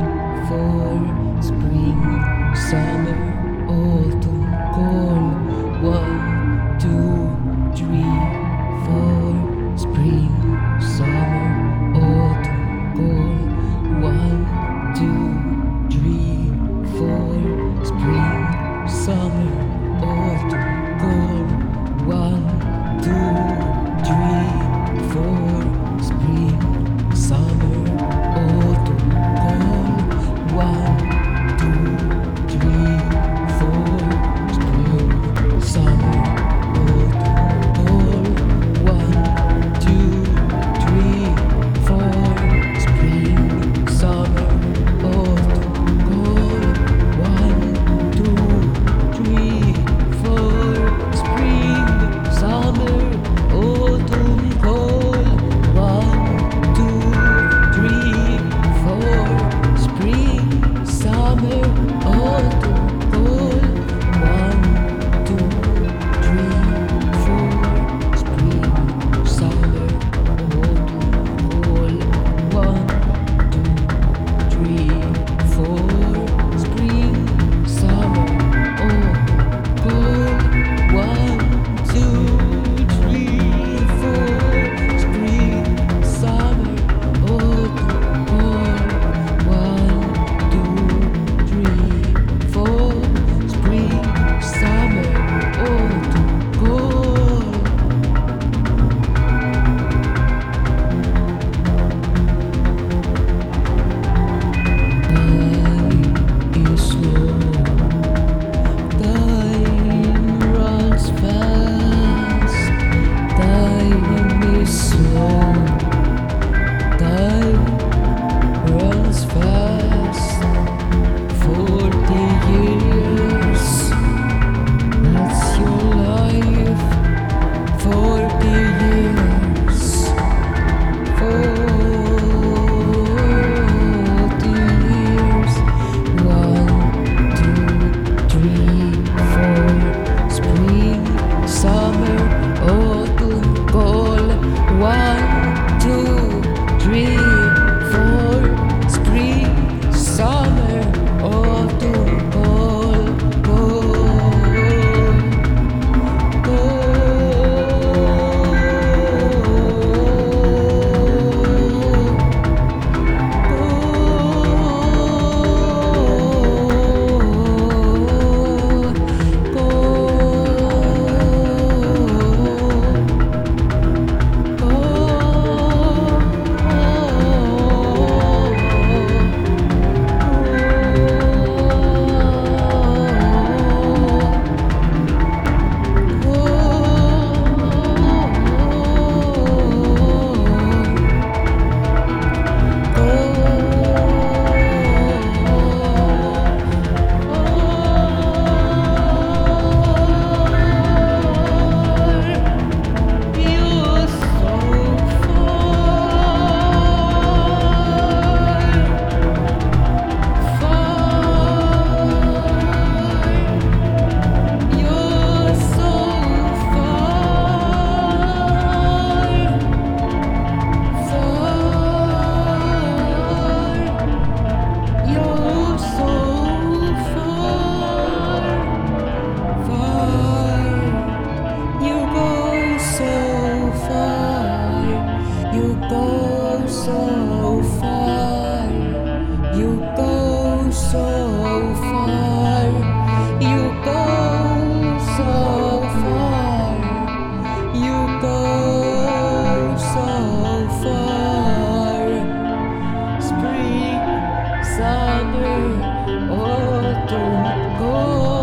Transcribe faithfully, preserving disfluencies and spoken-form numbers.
four, spring, summer, autumn, fall. One, two, three, four, spring, summer, autumn, fall. One, two, three, four, spring, summer, autumn, fall. One, two, three, four, spring, summer, autumn, fall. One, two, three, four, spring, summer, autumn, fall. One, two, three, four, spring, summer, autumn, fall. One, two, three, four, spring, summer, autumn, fall. One, two, three, four, spring, summer, autumn, fall. One, two, three, four, spring, summer, autumn, fall. One, two, three, four, spring, summer, autumn, fall. One, two, three, four, spring, summer, autumn, fall. One, two, three, four, spring, summer, autumn, fall. Time is slow, time runs fast. Time is slow, time runs fast. Forty years, that's your life. Forty years, forty years. One, two, three, four, spring, summer, autumn, fall. One, two, three, four, spring, summer, autumn, fall, you go so far, you go so far, you go so far, you go so far. Spring, summer, autumn, fall.